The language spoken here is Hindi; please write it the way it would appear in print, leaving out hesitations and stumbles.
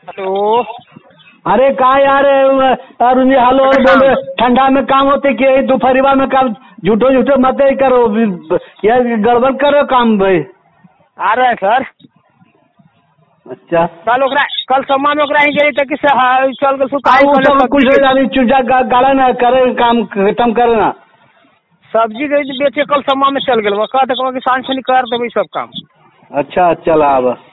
हेलो। अरे का यार अरुण जी हेलो और बोल ठंडा में काम होते कि दोपहरिया में काम झूठो झूठो मत ही करो यार गड़बड़ करो काम भाई। आ रहे हैं सर। अच्छा कल सम्मा में ओकरा ही गेली तक से चल गल कुछ चूजा गाड़ा ना करे काम खत्म करे ना सब्जी बेचे कल सम्मा में चल गए कहते कि सांझ खनी कर देवे सब काम। अच्छा चला अब